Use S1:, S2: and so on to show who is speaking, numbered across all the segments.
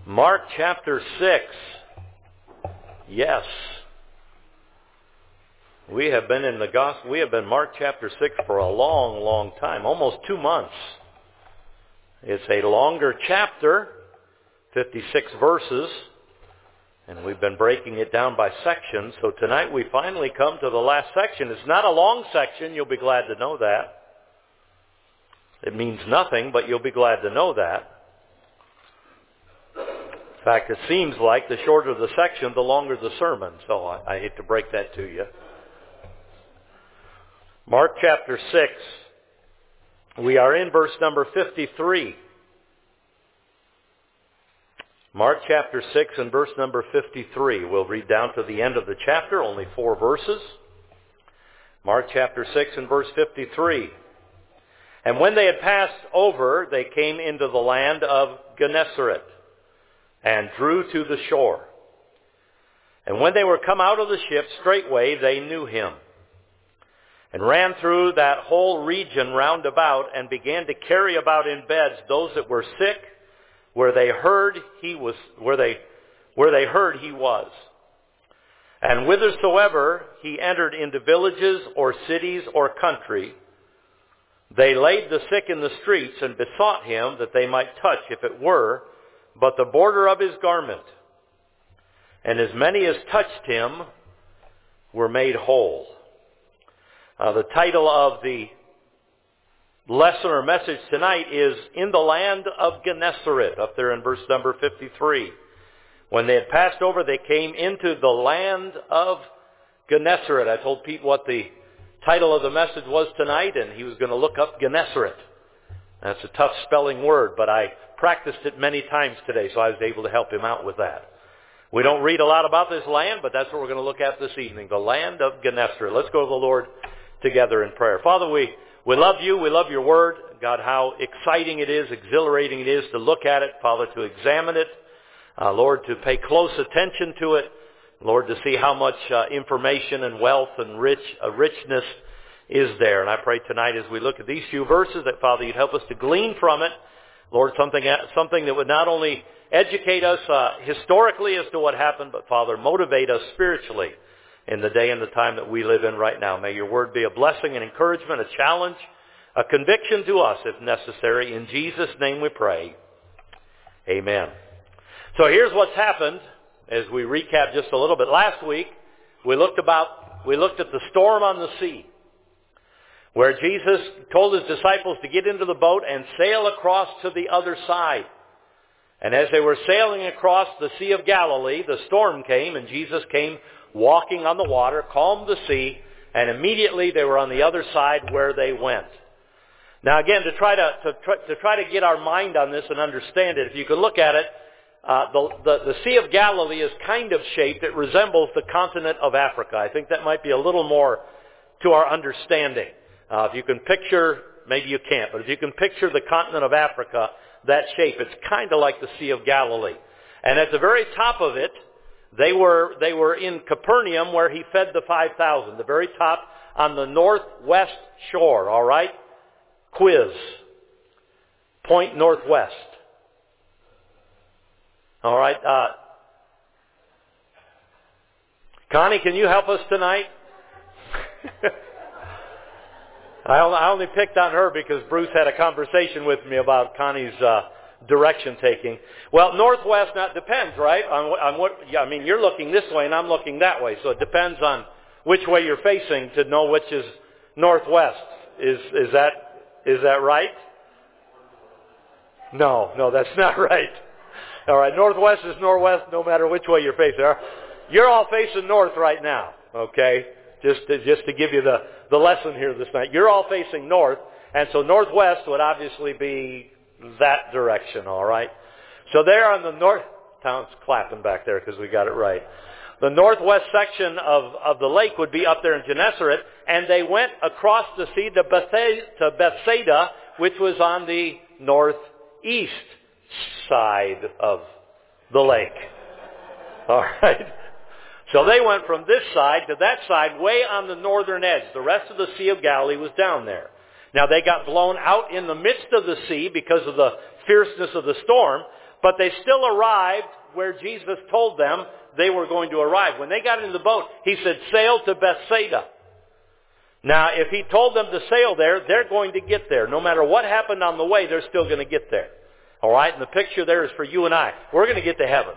S1: Mark chapter 6. Yes. We have been in the gospel. We have been Mark chapter 6 for a long, long time, almost 2 months. It's a longer chapter, 56 verses, and we've been breaking it down by sections. So tonight we finally come to the last section. It's not a long section, you'll be glad to know that. It means nothing, but you'll be glad to know that. In fact, it seems like the shorter the section, the longer the sermon. So I hate to break that to you. Mark chapter 6. We are in verse number 53. Mark chapter 6 and verse number 53. We'll read down to the end of the chapter, only 4 verses. Mark chapter 6 and verse 53. And when they had passed over, they came into the land of Gennesaret, and drew to the shore. And when they were come out of the ship, straightway they knew him, and ran through that whole region round about, and began to carry about in beds those that were sick, where they heard he was. And whithersoever he entered into villages or cities or country, they laid the sick in the streets, and besought him that they might touch, if it were, but the border of his garment. And as many as touched him were made whole. The title of the lesson or message tonight is In the Land of Gennesaret, up there in verse number 53. When they had passed over, they came into the land of Gennesaret. I told Pete what the title of the message was tonight, and he was going to look up Gennesaret. That's a tough spelling word, but I practiced it many times today, so I was able to help him out with that. We don't read a lot about this land, but that's what we're going to look at this evening, the land of Gennesaret. Let's go to the Lord together in prayer. Father, we love you. We love your word. God, how exciting it is, exhilarating it is to look at it, Father, to examine it. Lord, to pay close attention to it. Lord, to see how much information and wealth and richness is there. And I pray tonight as we look at these few verses that, Father, you'd help us to glean from it, Lord, something that would not only educate us historically as to what happened, but, Father, motivate us spiritually in the day and the time that we live in right now. May your word be a blessing, an encouragement, a challenge, a conviction to us if necessary. In Jesus' name we pray. Amen. So here's what's happened as we recap just a little bit. Last week, we looked at the storm on the sea, where Jesus told his disciples to get into the boat and sail across to the other side. And as they were sailing across the Sea of Galilee, the storm came, and Jesus came walking on the water, calmed the sea, and immediately they were on the other side where they went. Now again, to try to get our mind on this and understand it, if you could look at it, the Sea of Galilee is kind of shaped. It resembles the continent of Africa. I think that might be a little more to our understanding. If you can picture, maybe you can't, but if you can picture the continent of Africa, that shape, it's kind of like the Sea of Galilee. And at the very top of it, they were in Capernaum where he fed the 5,000, the very top on the northwest shore, all right? Quiz. Point northwest. All right. Connie, can you help us tonight? I only picked on her because Bruce had a conversation with me about Connie's direction taking. Well, northwest, now depends, right? On what? Yeah, I mean, you're looking this way and I'm looking that way, so it depends on which way you're facing to know which is northwest. Is that right? No, that's not right. All right, northwest is northwest no matter which way you're facing. You're all facing north right now, okay? Just to give you the lesson here this night. You're all facing north, and so northwest would obviously be that direction, all right? So there on the north, town's clapping back there because we got it right. The northwest section of the lake would be up there in Gennesaret, and they went across the sea to Bethsaida, which was on the northeast side of the lake. All right? So they went from this side to that side, way on the northern edge. The rest of the Sea of Galilee was down there. Now they got blown out in the midst of the sea because of the fierceness of the storm, But they still arrived where Jesus told them they were going to arrive. When they got in the boat, he said, sail to Bethsaida. Now, if he told them to sail there, they're going to get there. No matter what happened on the way, they're still going to get there. All right? And the picture there is for you and I. We're going to get to heaven.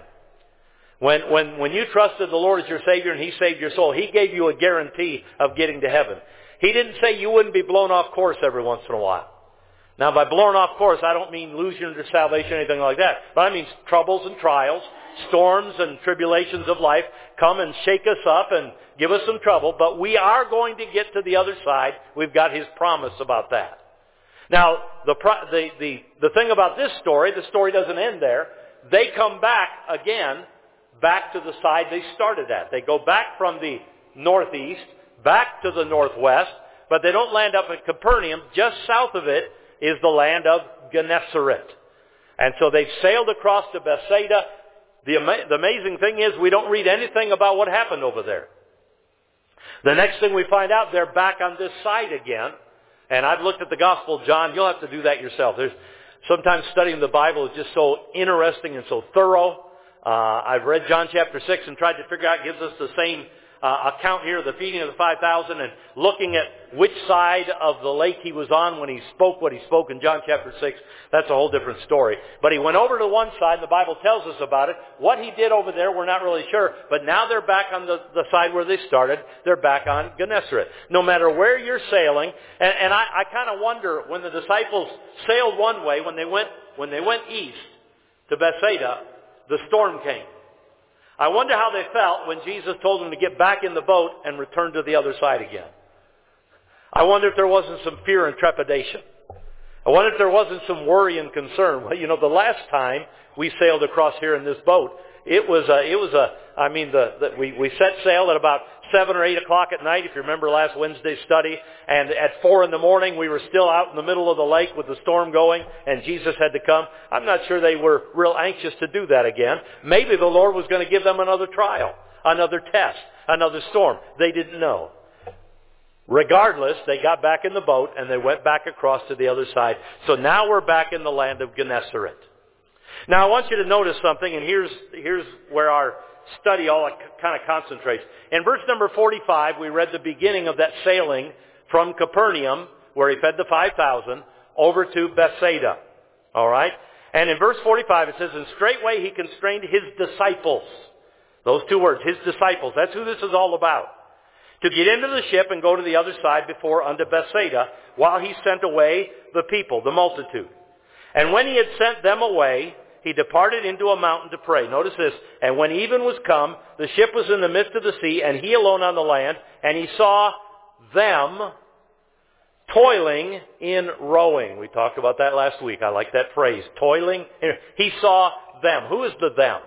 S1: When you trusted the Lord as your Savior and He saved your soul, He gave you a guarantee of getting to heaven. He didn't say you wouldn't be blown off course every once in a while. Now, by blown off course, I don't mean losing your salvation or anything like that. But I mean troubles and trials, storms and tribulations of life come and shake us up and give us some trouble. But we are going to get to the other side. We've got His promise about that. Now, the thing about this story, the story doesn't end there. They come back again, back to the side they started at. They go back from the northeast, back to the northwest, but they don't land up at Capernaum. Just south of it is the land of Gennesaret. And so they've sailed across to Bethsaida. The amazing thing is we don't read anything about what happened over there. The next thing we find out, they're back on this side again. And I've looked at the Gospel of John. You'll have to do that yourself. Sometimes studying the Bible is just so interesting and so thorough. I've read John chapter 6 and tried to figure out, it gives us the same account here of the feeding of the 5,000 and looking at which side of the lake he was on when he spoke what he spoke in John chapter 6. That's a whole different story. But he went over to one side, and the Bible tells us about it. What he did over there, we're not really sure. But now they're back on the side where they started. They're back on Gennesaret. No matter where you're sailing, and I kind of wonder, when the disciples sailed one way, when they went east to Bethsaida, the storm came. I wonder how they felt when Jesus told them to get back in the boat and return to the other side again. I wonder if there wasn't some fear and trepidation. I wonder if there wasn't some worry and concern. Well, you know, the last time we sailed across here in this boat, we set sail at about 7 or 8 o'clock at night, if you remember last Wednesday's study, and at 4 in the morning we were still out in the middle of the lake with the storm going, and Jesus had to come. I'm not sure they were real anxious to do that again. Maybe the Lord was going to give them another trial, another test, another storm. They didn't know. Regardless, they got back in the boat and they went back across to the other side. So now we're back in the land of Gennesaret. Now I want you to notice something, and here's where our study all kind of concentrates. In verse number 45, we read the beginning of that sailing from Capernaum, where he fed the 5,000, over to Bethsaida. All right? And in verse 45 it says, and straightway he constrained his disciples. Those two words, his disciples. That's who this is all about. To get into the ship and go to the other side before unto Bethsaida, while he sent away the people, the multitude. And when he had sent them away, he departed into a mountain to pray. Notice this. And when even was come, the ship was in the midst of the sea, and he alone on the land, and he saw them toiling in rowing. We talked about that last week. I like that phrase, toiling. He saw them. Who is the them?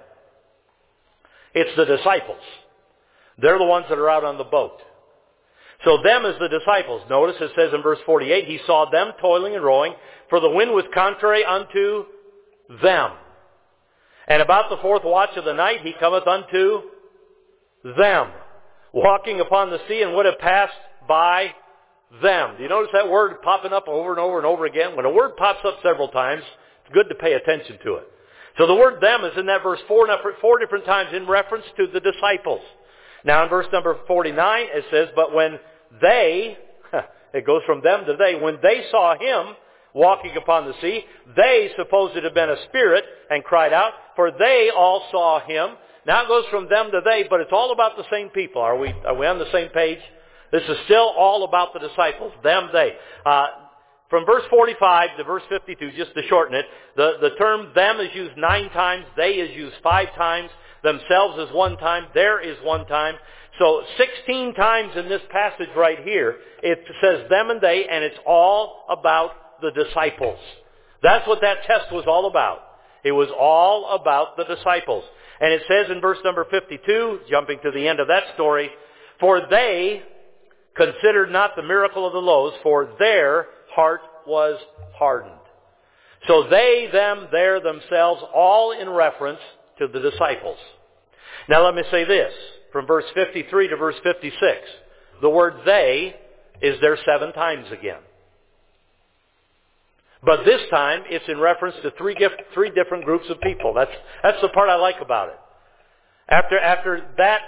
S1: It's the disciples. They're the ones that are out on the boat. So them is the disciples. Notice it says in verse 48, he saw them toiling and rowing, for the wind was contrary unto them. And about the 4th watch of the night, he cometh unto them, walking upon the sea, and would have passed by them. Do you notice that word popping up over and over and over again? When a word pops up several times, it's good to pay attention to it. So the word them is in that verse 4 different times in reference to the disciples. Now in verse number 49, it says, but when they, it goes from them to they, when they saw him walking upon the sea, they supposed it had been a spirit and cried out, for they all saw him. Now it goes from them to they, but it's all about the same people. Are we on the same page? This is still all about the disciples, them, they. From verse 45 to verse 52, just to shorten it, the term them is used 9 times, they is used 5 times, themselves is 1 time, there is 1 time. So 16 times in this passage right here, it says them and they, and it's all about the disciples. That's what that test was all about. It was all about the disciples. And it says in verse number 52, jumping to the end of that story, for they considered not the miracle of the loaves, for their heart was hardened. So they, them, their, themselves, all in reference to the disciples. Now let me say this, from verse 53 to verse 56. The word they is there 7 times again. But this time, it's in reference to three different groups of people. That's the part I like about it. After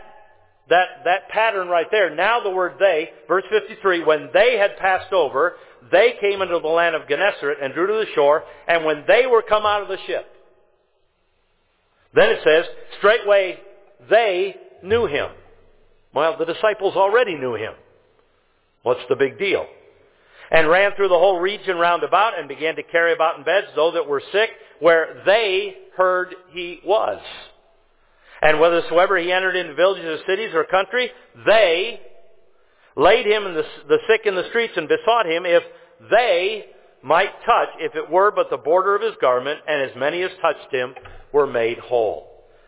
S1: that pattern right there, now the word they, verse 53, when they had passed over, they came into the land of Gennesaret and drew to the shore, and when they were come out of the ship, then it says, straightway they knew him. Well, the disciples already knew him. What's the big deal? And ran through the whole region round about and began to carry about in beds those that were sick, where they heard he was. And whithersoever he entered into villages or cities or country, they laid him in the sick in the streets and besought him if they might touch, if it were but the border of his garment, and as many as touched him were made whole.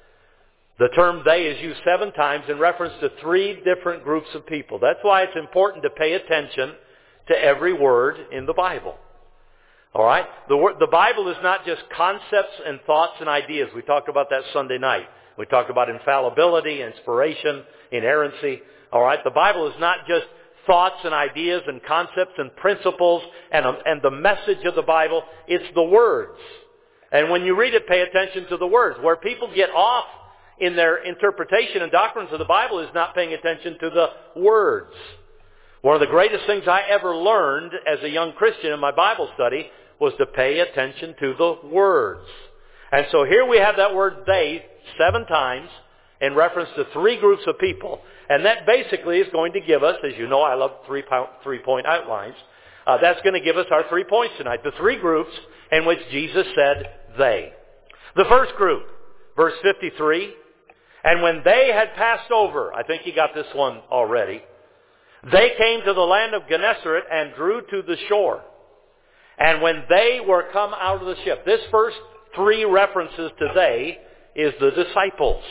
S1: The term they is used 7 times in reference to 3 different groups of people. That's why it's important to pay attention to every word in the Bible. All right? The Bible is not just concepts and thoughts and ideas. We talked about that Sunday night. We talked about infallibility, inspiration, inerrancy. All right? The Bible is not just thoughts and ideas and concepts and principles and the message of the Bible. It's the words. And when you read it, pay attention to the words. Where people get off in their interpretation and doctrines of the Bible is not paying attention to the words. One of the greatest things I ever learned as a young Christian in my Bible study was to pay attention to the words. And so here we have that word they 7 times in reference to 3 groups of people. And that basically is going to give us, as you know, I love 3-point outlines. That's going to give us our 3 points tonight. The 3 groups in which Jesus said they. The first group, verse 53, and when they had passed over, I think you got this one already, they came to the land of Gennesaret and drew to the shore. And when they were come out of the ship, this first 3 references to they is the disciples.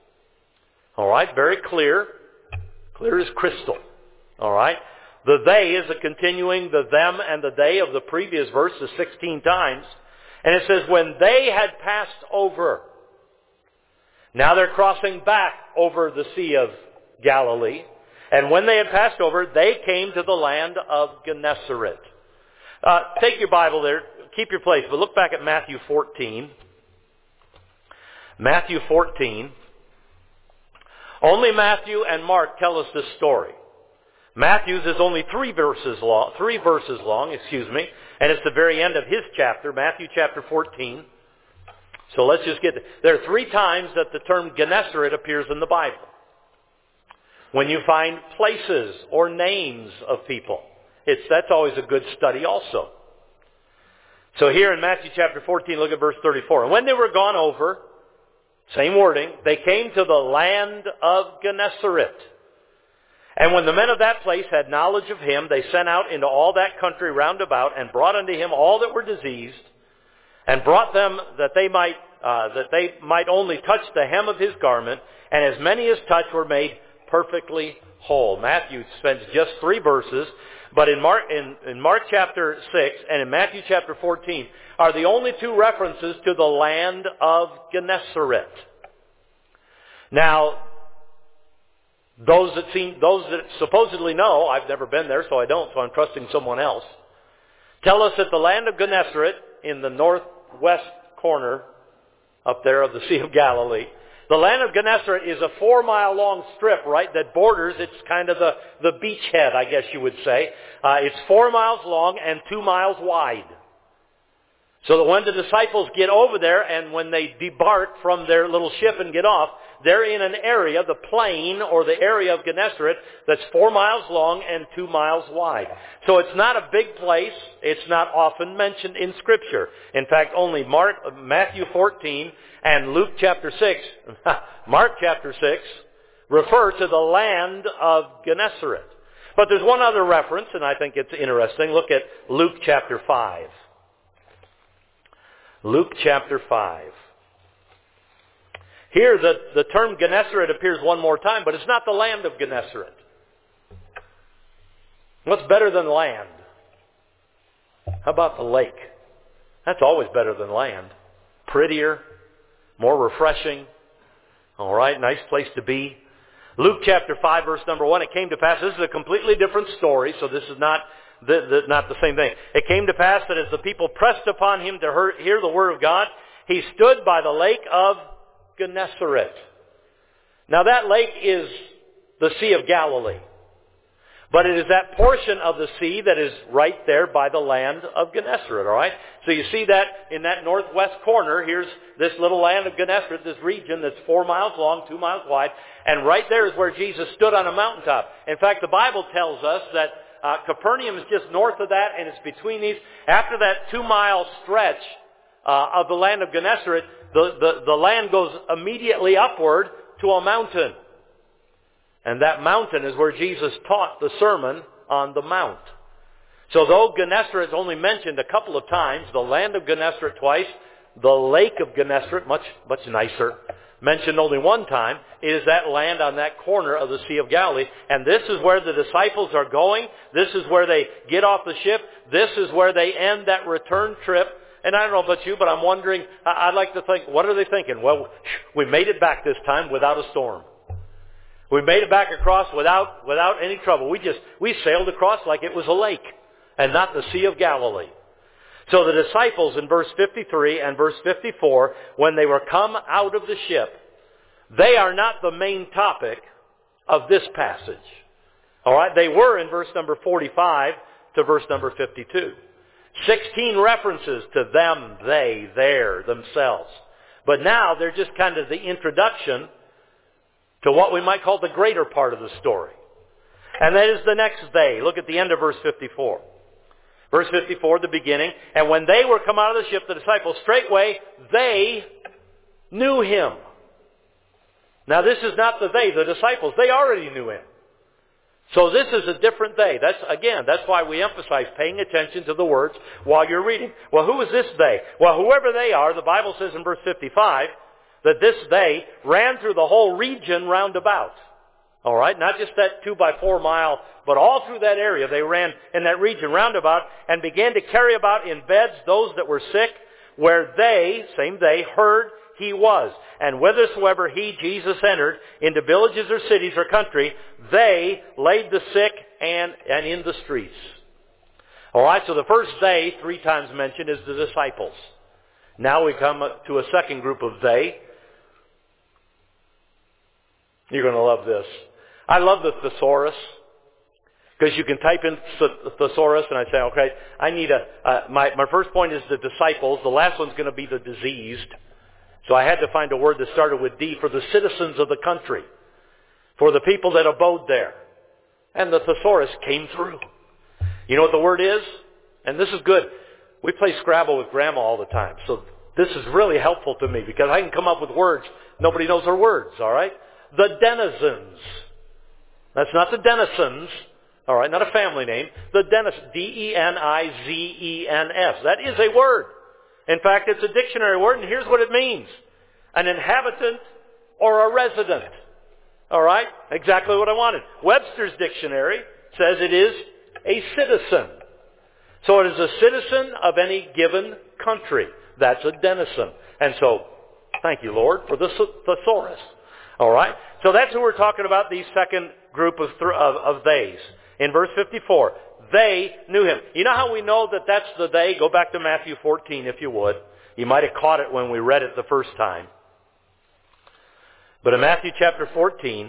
S1: All right, very clear. Clear as crystal. All right. The they is a continuing the them and the they of the previous verse, the 16 times. And it says, when they had passed over. Now they're crossing back over the Sea of Galilee. And when they had passed over, they came to the land of Gennesaret. Take your Bible there. Keep your place. But look back at Matthew 14. Matthew 14. Only Matthew and Mark tell us this story. Matthew's is only 3 verses long, and it's the very end of his chapter, Matthew chapter 14. So let's just get there are 3 times that the term Gennesaret appears in the Bible. When you find places or names of people, that's always a good study also. So here in Matthew chapter 14, look at verse 34. And when they were gone over, same wording, they came to the land of Gennesaret. And when the men of that place had knowledge of him, they sent out into all that country round about and brought unto him all that were diseased, and brought them that they might only touch the hem of his garment, and as many as touched were made perfectly whole. Matthew spends just 3 verses, but in Mark chapter 6 and in Matthew chapter 14 are the only 2 references to the land of Gennesaret. Now, those that supposedly know, I've never been there, so I don't, so I'm trusting someone else, tell us that the land of Gennesaret in the northwest corner up there of the Sea of Galilee, the land of Gennesaret is a 4-mile long strip, right, that borders, it's kind of the beachhead, I guess you would say. It's 4 miles long and 2 miles wide. So that when the disciples get over there and when they debark from their little ship and get off, they're in an area, the plain or the area of Gennesaret, that's 4 miles long and 2 miles wide. So it's not a big place. It's not often mentioned in Scripture. In fact, only Matthew 14 and Luke chapter 6, Mark chapter 6, refer to the land of Gennesaret. But there's one other reference, and I think it's interesting. Look at Luke chapter 5. Luke chapter 5. Here the term Gennesaret appears one more time, but it's not the land of Gennesaret. What's better than land? How about the lake? That's always better than land. Prettier, more refreshing. All right, nice place to be. Luke chapter 5, verse number 1, it came to pass. This is a completely different story, so this is not not the same thing. It came to pass that as the people pressed upon him to hear the word of God, he stood by the lake of Gennesaret. Now that lake is the Sea of Galilee. But it is that portion of the sea that is right there by the land of Gennesaret, all right? So you see that in that northwest corner, here's this little land of Gennesaret, this region that's 4 miles long, 2 miles wide, and right there is where Jesus stood on a mountaintop. In fact, the Bible tells us that Capernaum is just north of that, and it's between these. After that 2-mile stretch of the land of Gennesaret, the land goes immediately upward to a mountain. And that mountain is where Jesus taught the Sermon on the Mount. So though Gennesaret is only mentioned a couple of times, the land of Gennesaret twice, the lake of Gennesaret, much nicer, mentioned only one time, is that land on that corner of the Sea of Galilee. And this is where the disciples are going. This is where they get off the ship. This is where they end that return trip. And I don't know about you, but I'm wondering, I'd like to think, what are they thinking? Well, we made it back this time without a storm. We made it back across without any trouble. We sailed across like it was a lake and not the Sea of Galilee. So the disciples in verse 53 and verse 54, when they were come out of the ship, they are not the main topic of this passage. All right, they were in verse number 45 to verse number 52. 16 references to them, they, their, themselves. But now they're just kind of the introduction to what we might call the greater part of the story. And that is the next they. Look at the end of verse 54. Verse 54, the beginning. And when they were come out of the ship, the disciples, straightway they knew him. Now this is not the they, the disciples. They already knew him. So this is a different they. That's why we emphasize paying attention to the words while you're reading. Well, who is this they? Well, whoever they are, the Bible says in verse 55, that this they ran through the whole region round about. All right, not just that 2 by 4 mile, but all through that area. They ran in that region round about and began to carry about in beds those that were sick, where they, same they, heard he was. And whithersoever he, Jesus, entered, into villages or cities or country, they laid the sick and in the streets. All right, so the first they, 3 times mentioned, is the disciples. Now we come to a second group of they. You're going to love this. I love the thesaurus, because you can type in thesaurus and I say, okay, I need my first point is the disciples. The last one's going to be the diseased. So I had to find a word that started with D for the citizens of the country, for the people that abode there. And the thesaurus came through. You know what the word is? And this is good. We play Scrabble with Grandma all the time. So this is really helpful to me because I can come up with words. Nobody knows their words, all right? The denizens. That's not the denizens, all right, not a family name. The denizens, D-E-N-I-Z-E-N-S. That is a word. In fact, it's a dictionary word, and here's what it means. An inhabitant or a resident. All right? Exactly what I wanted. Webster's dictionary says it is a citizen. So it is a citizen of any given country. That's a denizen. And so, thank you, Lord, for the thesaurus. All right? So that's who we're talking about, the second group of theys. In verse 54, they knew him. You know how we know that that's the they? Go back to Matthew 14, if you would. You might have caught it when we read it the first time. But in Matthew chapter 14,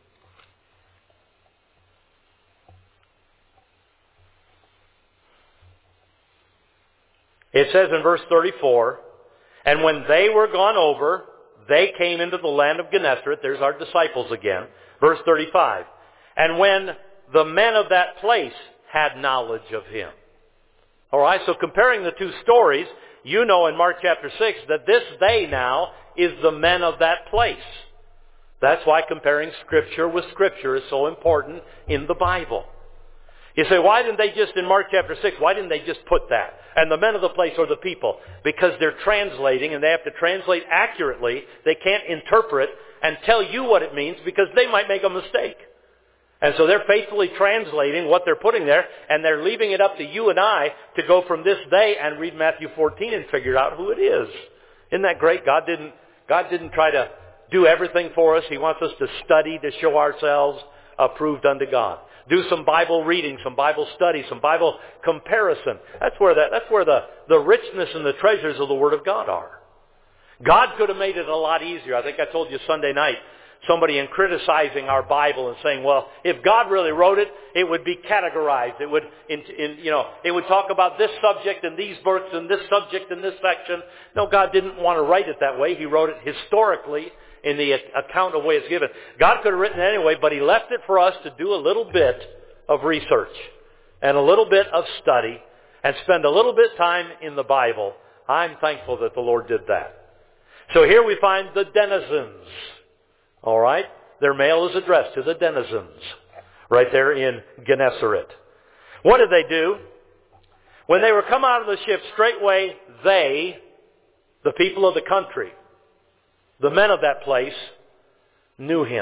S1: it says in verse 34, and when they were gone over, they came into the land of Gennesaret. There's our disciples again. Verse 35. And when the men of that place had knowledge of him. All right, so comparing the two stories, you know in Mark chapter 6 that this they now is the men of that place. That's why comparing Scripture with Scripture is so important in the Bible. You say, why didn't they just, in Mark chapter 6, why didn't they just put that? And the men of the place or the people. Because they're translating and they have to translate accurately. They can't interpret and tell you what it means because they might make a mistake. And so they're faithfully translating what they're putting there, and they're leaving it up to you and I to go from this day and read Matthew 14 and figure out who it is. Isn't that great? God didn't try to do everything for us. He wants us to study to show ourselves approved unto God. do some Bible reading, some Bible study, some Bible comparison. That's where the richness and the treasures of the Word of God are. God could have made it a lot easier. I think I told you Sunday night, somebody in criticizing our Bible and saying, well, if God really wrote it, it would be categorized. It would, it would talk about this subject and these verses and this subject and this section. No, God didn't want to write it that way. He wrote it historically in the account of the way it's given. God could have written it anyway, but He left it for us to do a little bit of research and a little bit of study and spend a little bit of time in the Bible. I'm thankful that the Lord did that. So here we find the denizens. All right? Their mail is addressed to the denizens. Right there in Gennesaret. What did they do? When they were come out of the ship, straightway they, the people of the country, the men of that place, knew Him.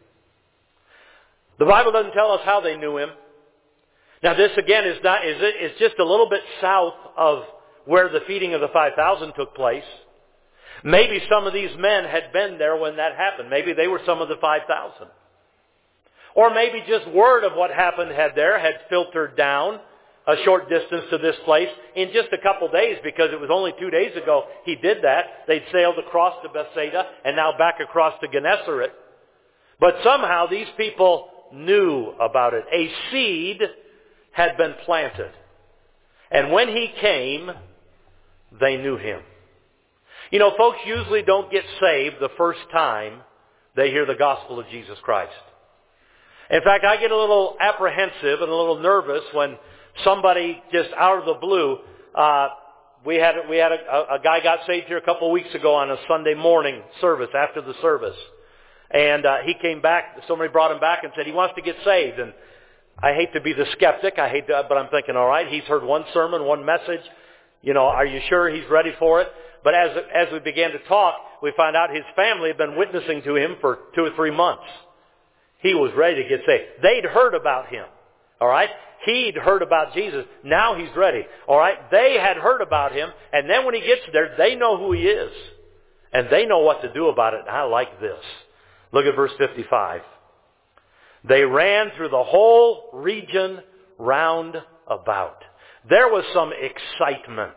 S1: The Bible doesn't tell us how they knew Him. Now this again is just a little bit south of where the feeding of the 5,000 took place. Maybe some of these men had been there when that happened. Maybe they were some of the 5,000. Or maybe just word of what happened had filtered down a short distance to this place in just a couple days, because it was only 2 days ago He did that. They'd sailed across to Bethsaida and now back across to Gennesaret. But somehow these people knew about it. A seed had been planted. And when He came, they knew Him. You know, folks usually don't get saved the first time they hear the gospel of Jesus Christ. In fact, I get a little apprehensive and a little nervous when somebody just out of the blue, we had a guy got saved here a couple of weeks ago on a Sunday morning service, after the service. And he came back, somebody brought him back and said he wants to get saved. And I hate to be the skeptic, but I'm thinking, all right, he's heard one sermon, one message. Are you sure he's ready for it? But as we began to talk, we found out his family had been witnessing to him for 2 or 3 months. He was ready to get saved. They'd heard about him. All right? He'd heard about Jesus. Now he's ready. All right? They had heard about him. And then when he gets there, they know who he is. And they know what to do about it. And I like this. Look at verse 55. They ran through the whole region round about. There was some excitement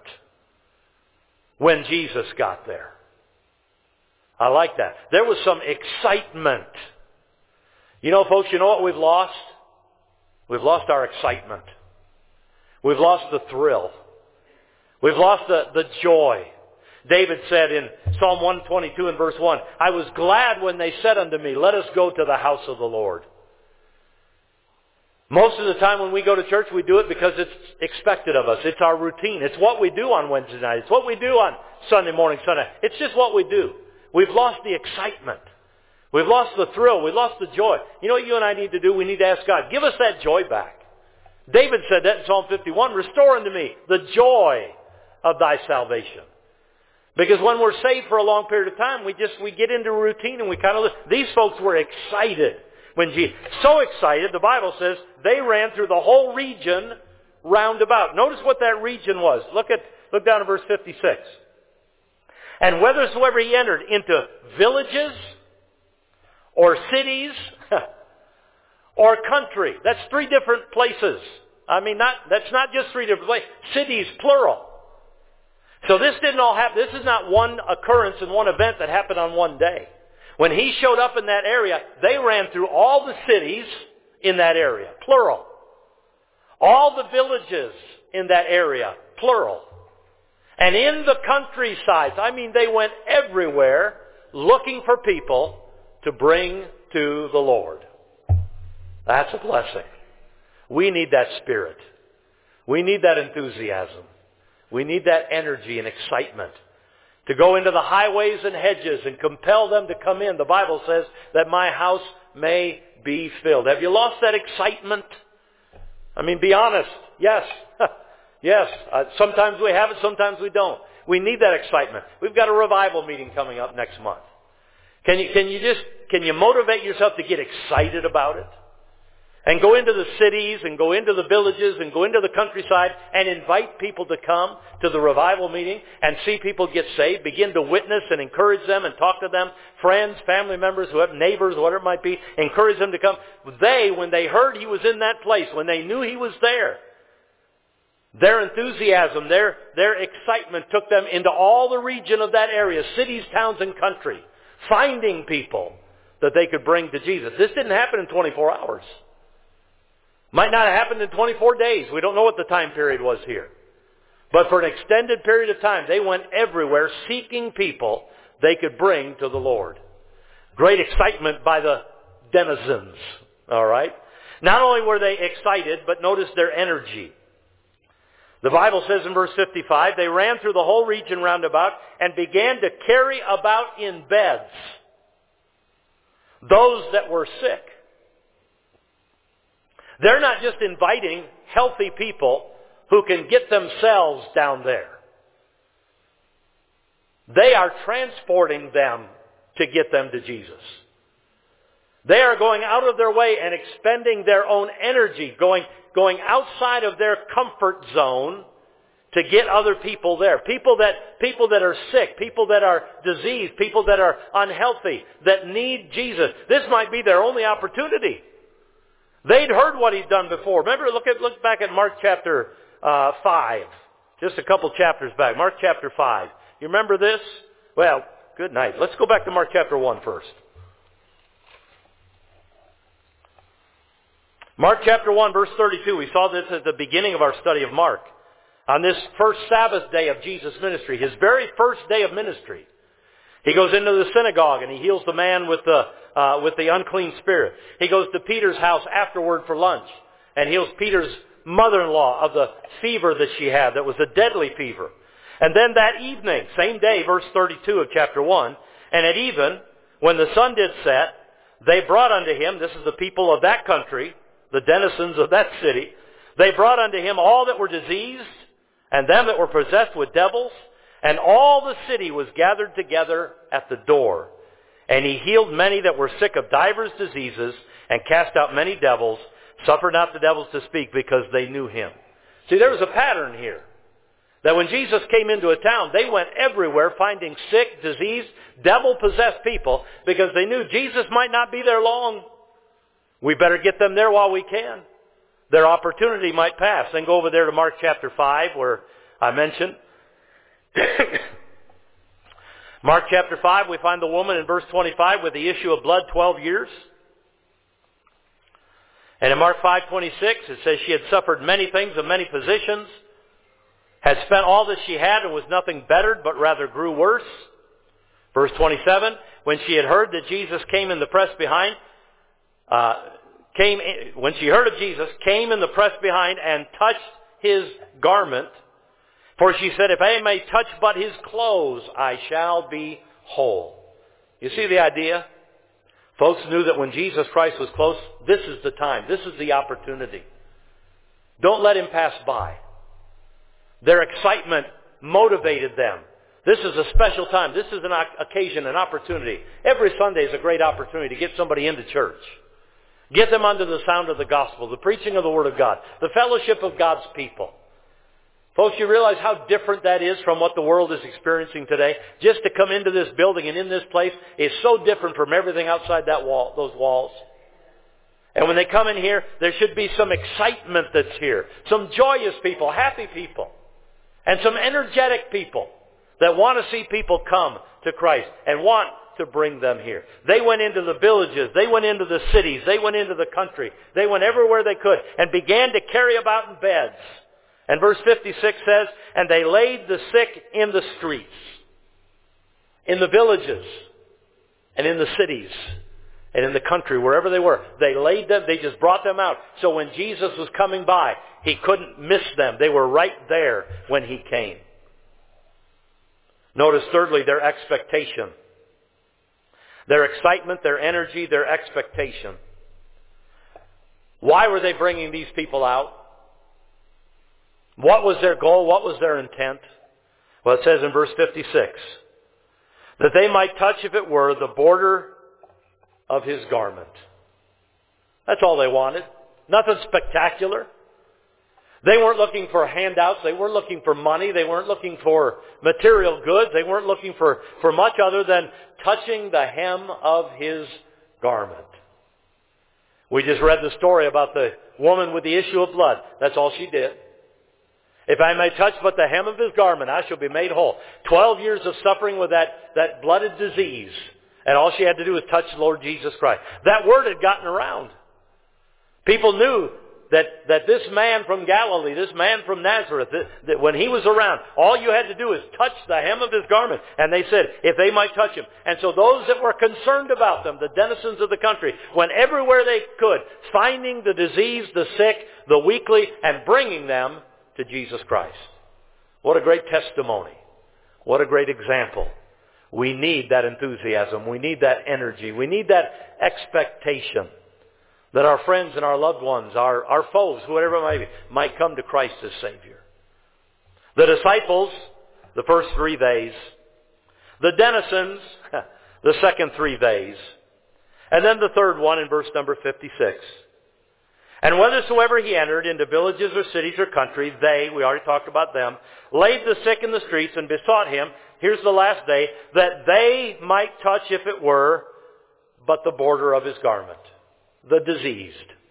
S1: when Jesus got there. I like that. There was some excitement. Folks, you know what we've lost? We've lost our excitement. We've lost the thrill. We've lost the joy. David said in Psalm 122 and verse 1, I was glad when they said unto me, let us go to the house of the Lord. Most of the time when we go to church, we do it because it's expected of us. It's our routine. It's what we do on Wednesday night. It's what we do on Sunday morning, Sunday. It's just what we do. We've lost the excitement. We've lost the thrill. We've lost the joy. You know what you and I need to do? We need to ask God, give us that joy back. David said that in Psalm 51, restore unto me the joy of thy salvation. Because when we're saved for a long period of time, we get into a routine and we kind of, these folks were excited. When Jesus, so excited, the Bible says, they ran through the whole region round about. Notice what that region was. Look down at verse 56. And whithersoever he entered, into villages, or cities, or country. That's 3 different places. That's not just 3 different places. Cities, plural. So this didn't all happen. This is not one occurrence and one event that happened on one day. When he showed up in that area, they ran through all the cities in that area, plural. All the villages in that area, plural. And in the countrysides, they went everywhere looking for people to bring to the Lord. That's a blessing. We need that spirit. We need that enthusiasm. We need that energy and excitement to go into the highways and hedges and compel them to come in. The Bible says that my house may be filled. Have you lost that excitement? Be honest. Yes. Yes. Sometimes we have it, sometimes we don't. We need that excitement. We've got a revival meeting coming up next month. Can you motivate yourself to get excited about it? And go into the cities and go into the villages and go into the countryside and invite people to come to the revival meeting and see people get saved. Begin to witness and encourage them and talk to them friends, family members, who have neighbors, whatever it might be, encourage them to come. They, when they heard he was in that place, when they knew he was there, their enthusiasm, their excitement took them into all the region of that area, cities, towns, and country, finding people that they could bring to Jesus. This didn't happen in 24 hours. Might not have happened in 24 days. We don't know what the time period was here. But for an extended period of time, they went everywhere seeking people they could bring to the Lord. Great excitement by the denizens. All right? Not only were they excited, but notice their energy. The Bible says in verse 55, they ran through the whole region round about and began to carry about in beds those that were sick. They're not just inviting healthy people who can get themselves down there. They are transporting them to get them to Jesus. They are going out of their way and expending their own energy, going outside of their comfort zone to get other people there. People that are sick, people that are diseased, people that are unhealthy, that need Jesus. This might be their only opportunity. They'd heard what he'd done before. Remember, look back at Mark chapter 5. Just a couple chapters back. Mark chapter 5. You remember this? Well, good night. Let's go back to Mark chapter 1 first. Mark chapter 1, verse 32. We saw this at the beginning of our study of Mark. On this first Sabbath day of Jesus' ministry, his very first day of ministry, he goes into the synagogue and he heals the man with the unclean spirit. He goes to Peter's house afterward for lunch and heals Peter's mother-in-law of the fever that she had, that was a deadly fever. And then that evening, same day, verse 32 of chapter 1, and at even, when the sun did set, they brought unto him, this is the people of that country, the denizens of that city, they brought unto him all that were diseased, and them that were possessed with devils, and all the city was gathered together at the door. And he healed many that were sick of divers diseases, and cast out many devils, suffered not the devils to speak, because they knew him. See, there was a pattern here. That when Jesus came into a town, they went everywhere finding sick, diseased, devil-possessed people, because they knew Jesus might not be there long. We better get them there while we can. Their opportunity might pass. Then go over there to Mark chapter 5, where I mentioned. Mark chapter 5, we find the woman in verse 25 with the issue of blood 12 years. And in Mark 5:26, it says she had suffered many things of many physicians, had spent all that she had and was nothing bettered, but rather grew worse. Verse 27, when she had heard that Jesus came in the press behind, when she heard of Jesus, came in the press behind and touched his garment. For she said, if I may touch but his clothes, I shall be whole. You see the idea? Folks knew that when Jesus Christ was close, this is the time. This is the opportunity. Don't let him pass by. Their excitement motivated them. This is a special time. This is an occasion, an opportunity. Every Sunday is a great opportunity to get somebody into church. Get them under the sound of the gospel, the preaching of the Word of God, the fellowship of God's people. Folks, you realize how different that is from what the world is experiencing today? Just to come into this building and in this place is so different from everything outside that wall, those walls. And when they come in here, there should be some excitement that's here. Some joyous people, happy people. And some energetic people that want to see people come to Christ and want to bring them here. They went into the villages. They went into the cities. They went into the country. They went everywhere they could and began to carry about in beds. And verse 56 says, and they laid the sick in the streets, in the villages, and in the cities, and in the country, wherever they were. They laid them, they just brought them out. So when Jesus was coming by, he couldn't miss them. They were right there when he came. Notice thirdly, their expectation. Their excitement, their energy, their expectation. Why were they bringing these people out? What was their goal? What was their intent? Well, it says in verse 56, that they might touch, if it were, the border of his garment. That's all they wanted. Nothing spectacular. They weren't looking for handouts. They weren't looking for money. They weren't looking for material goods. They weren't looking for much other than touching the hem of his garment. We just read the story about the woman with the issue of blood. That's all she did. If I may touch but the hem of his garment, I shall be made whole. 12 years of suffering with that blooded disease. And all she had to do was touch the Lord Jesus Christ. That word had gotten around. People knew that this man from Galilee, this man from Nazareth, that when he was around, all you had to do is touch the hem of his garment. And they said, if they might touch him. And so those that were concerned about them, the denizens of the country, went everywhere they could, finding the diseased, the sick, the weakly, and bringing them to Jesus Christ. What a great testimony. What a great example. We need that enthusiasm. We need that energy. We need that expectation that our friends and our loved ones, our foes, whoever it might be, might come to Christ as Savior. The disciples, the first 3 days. The denizens, the second 3 days. And then the third one in verse number 56. And whithersoever he entered, into villages or cities or country, they, we already talked about them, laid the sick in the streets and besought him, here's the last day, that they might touch, if it were, but the border of his garment. The diseased.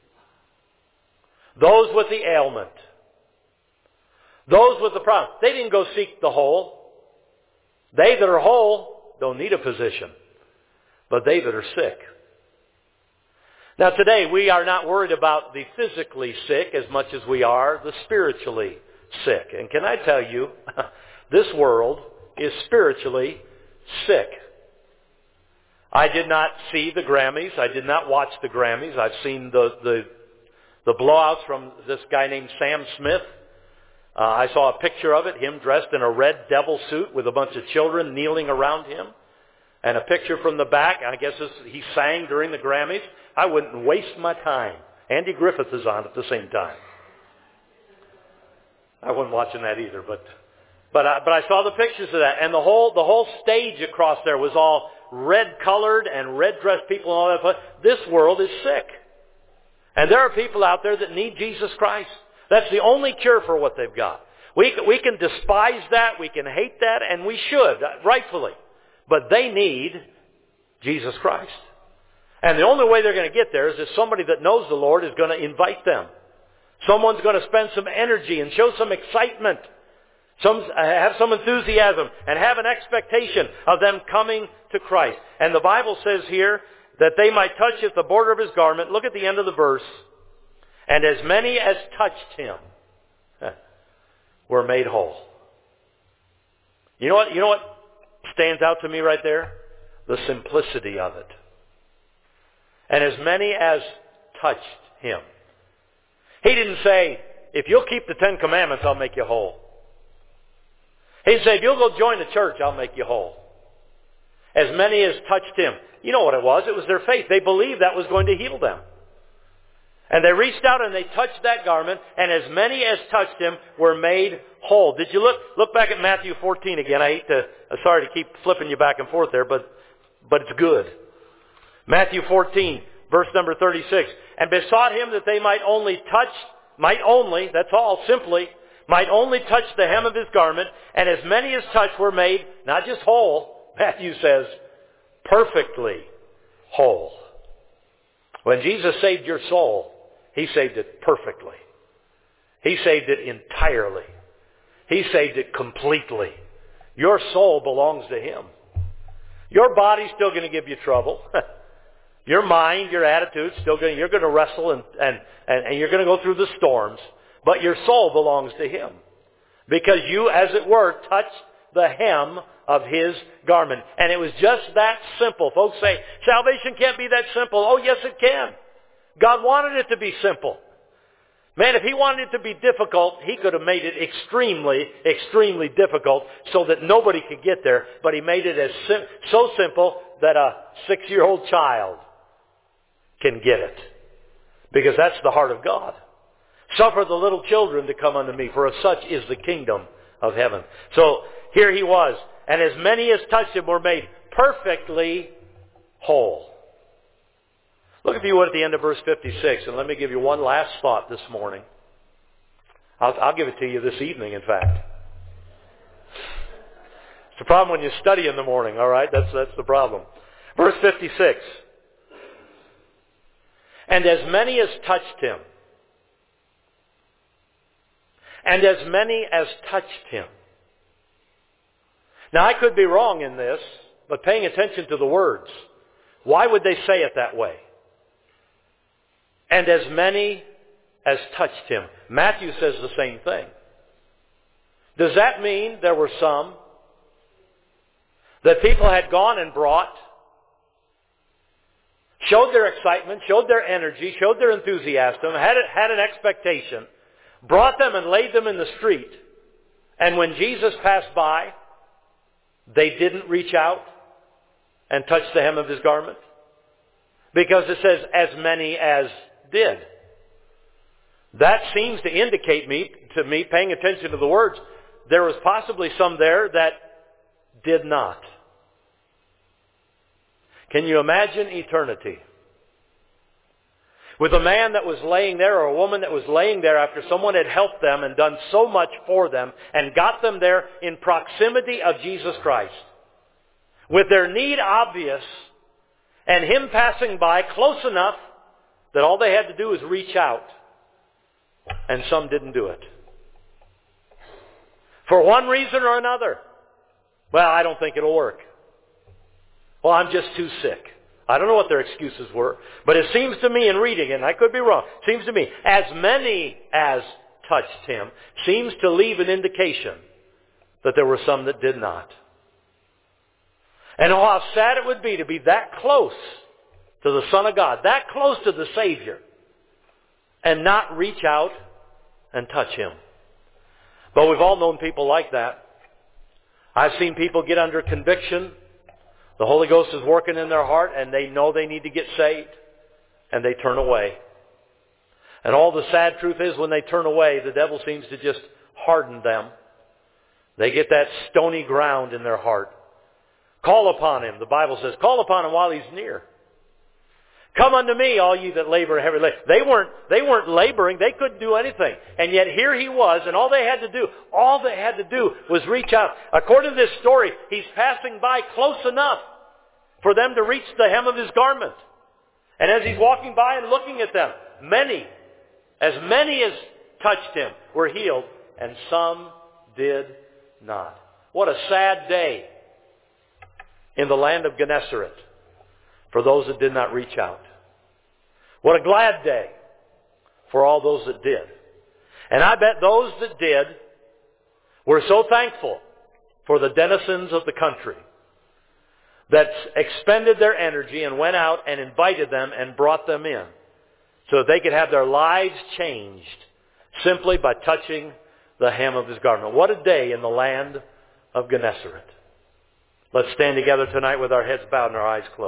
S1: Those with the ailment. Those with the problem. They didn't go seek the whole. They that are whole don't need a physician. But they that are sick. Now today we are not worried about the physically sick as much as we are the spiritually sick. And can I tell you, this world is spiritually sick. I did not see the Grammys. I did not watch the Grammys. I've seen the blowouts from this guy named Sam Smith. I saw a picture of it, him dressed in a red devil suit with a bunch of children kneeling around him. And a picture from the back, I guess he sang during the Grammys. I wouldn't waste my time. Andy Griffith is on at the same time. I wasn't watching that either, but I saw the pictures of that. And the whole stage across there was all red-colored and red-dressed people and all that. But this world is sick. And there are people out there that need Jesus Christ. That's the only cure for what they've got. We can despise that, we can hate that, and we should, rightfully. But they need Jesus Christ. And the only way they're going to get there is if somebody that knows the Lord is going to invite them. Someone's going to spend some energy and show some excitement. Have some enthusiasm and have an expectation of them coming to Christ. And the Bible says here that they might touch at the border of his garment. Look at the end of the verse. And as many as touched him were made whole. You know what stands out to me right there? The simplicity of it. And as many as touched him. He didn't say, if you'll keep the 10 Commandments, I'll make you whole. He said, if you'll go join the church, I'll make you whole. As many as touched him. You know what it was? It was their faith. They believed that was going to heal them. And they reached out and they touched that garment, and as many as touched him were made whole. Did you look back at Matthew 14 again? Sorry to keep flipping you back and forth there, but it's good. Matthew 14, verse number 36. And besought him that they might only, that's all, simply, might only touch the hem of his garment, and as many as touched were made, not just whole, Matthew says, perfectly whole. When Jesus saved your soul, he saved it perfectly. He saved it entirely. He saved it completely. Your soul belongs to him. Your body's still going to give you trouble. Your mind, your attitude, you're going to wrestle and you're going to go through the storms. But your soul belongs to him. Because you, as it were, touched the hem of his garment. And it was just that simple. Folks say, salvation can't be that simple. Oh, yes, it can. God wanted it to be simple. Man, if he wanted it to be difficult, he could have made it extremely, extremely difficult so that nobody could get there. But he made it so simple that a 6-year-old child can get it. Because that's the heart of God. Suffer the little children to come unto me, for of such is the kingdom of heaven. So here he was. And as many as touched him were made perfectly whole. Look, if you would, at the end of verse 56, and let me give you one last thought this morning. I'll give it to you this evening, in fact. It's the problem when you study in the morning, all right? That's the problem. Verse 56. And as many as touched him. And as many as touched him. Now, I could be wrong in this, but paying attention to the words, why would they say it that way? And as many as touched him. Matthew says the same thing. Does that mean there were some that people had gone and brought, showed their excitement, showed their energy, showed their enthusiasm, had an expectation, brought them and laid them in the street, and when Jesus passed by, they didn't reach out and touch the hem of his garment? Because it says, as many as did. That seems to indicate to me, paying attention to the words, there was possibly some there that did not. Can you imagine eternity? With a man that was laying there or a woman that was laying there after someone had helped them and done so much for them and got them there in proximity of Jesus Christ. With their need obvious and him passing by close enough that all they had to do was reach out. And some didn't do it. For one reason or another. Well, I don't think it'll work. Well, I'm just too sick. I don't know what their excuses were. But it seems to me in reading, and I could be wrong, seems to me, as many as touched him, seems to leave an indication that there were some that did not. And oh, how sad it would be to be that close to the Son of God, that close to the Savior, and not reach out and touch him. But we've all known people like that. I've seen people get under conviction. The Holy Ghost is working in their heart and they know they need to get saved. And they turn away. And all the sad truth is when they turn away, the devil seems to just harden them. They get that stony ground in their heart. Call upon him. The Bible says, call upon him while he's near. Come unto me, all you that labor and heavy laden. They weren't laboring. They couldn't do anything. And yet here he was, and all they had to do was reach out. According to this story, he's passing by close enough for them to reach the hem of his garment. And as he's walking by and looking at them, as many as touched him were healed, and some did not. What a sad day in the land of Gennesaret for those that did not reach out. What a glad day for all those that did. And I bet those that did were so thankful for the denizens of the country that expended their energy and went out and invited them and brought them in so that they could have their lives changed simply by touching the hem of his garment. What a day in the land of Gennesaret. Let's stand together tonight with our heads bowed and our eyes closed.